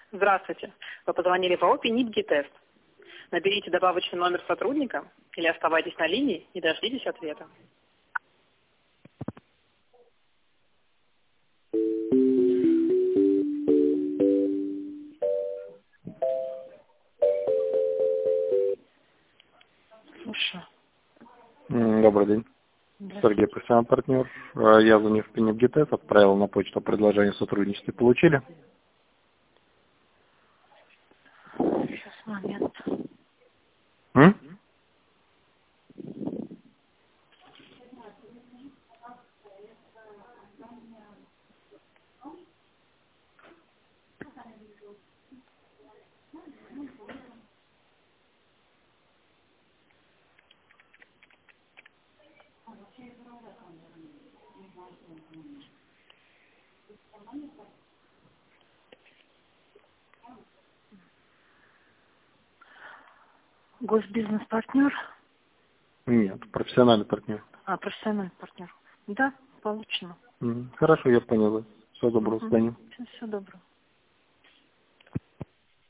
Здравствуйте. Вы позвонили в АО «Пенит-Гитест». Наберите добавочный номер сотрудника или оставайтесь на линии и дождитесь ответа. Слушай. Добрый день. Сергей, профессиональный партнер. Я звоню в Пенит-Гитест, отправил на почту предложение о сотрудничестве. Получили? Сейчас, момент. М? Госбизнес-партнер? Нет, профессиональный партнер. Профессиональный партнер. Да, получено. Хорошо, я понял. Всего доброго, до свидания. Всего доброго.